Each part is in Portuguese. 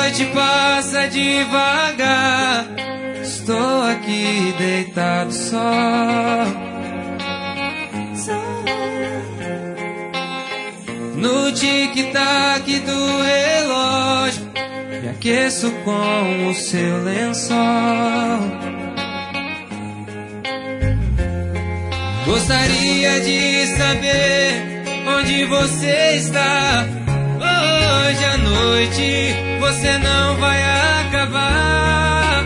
noite passa devagar. Estou aqui deitado só. No tic-tac do relógio, me aqueço com o seu lençol. Gostaria de saber onde você está. Hoje à noite você não vai acabar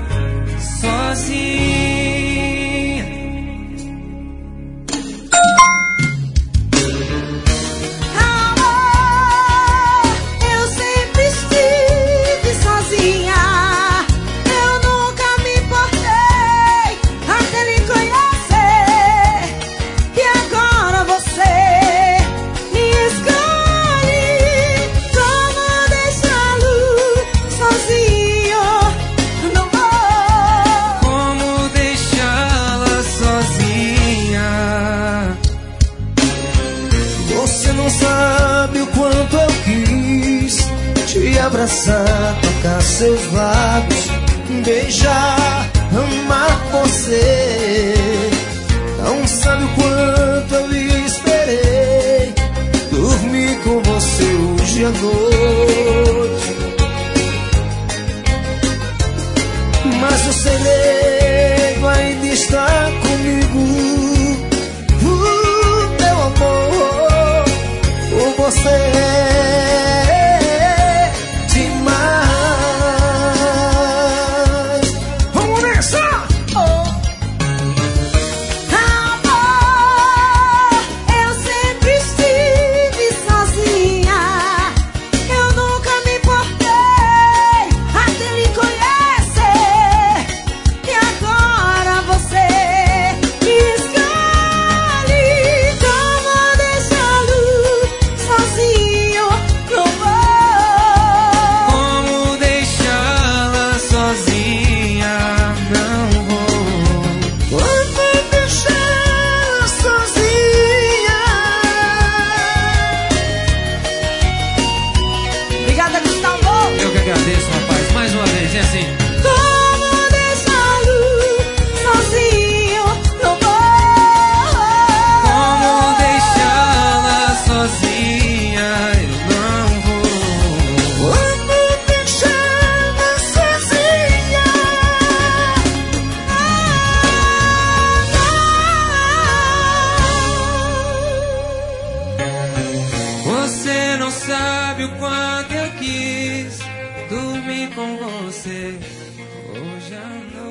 sozinha. Amor, eu sempre estive sozinha. Eu nunca me importei até lhe conhecer. E agora você me escolhe. Como deixá-lo sozinho? Não vou. Como deixá-la sozinha? Você não sabe o quanto eu quis te abraçar, tocar seus lábios, beijar, amar você. Não sabe o quanto eu esperei dormir com você hoje à noite. Mas o segredo ainda está comigo. Meu amor, por você é demais. Vamos nessa! Amor, eu sempre estive sozinha. Eu nunca me importei até lhe conhecer. E agora você me escolhe. Como deixá-lo sozinho? Não vou. Como deixá-la sozinha? Não vou. Quando deixar sozinha. Obrigada, Gustavo. Eu que agradeço, rapaz. Mais uma vez, é assim. Como deixá-lo sozinho? Não vou. Como deixá-la sozinha? Eu não vou. Quando deixar sozinha. Você não sabe o quanto eu quis dormir com você hoje à noite.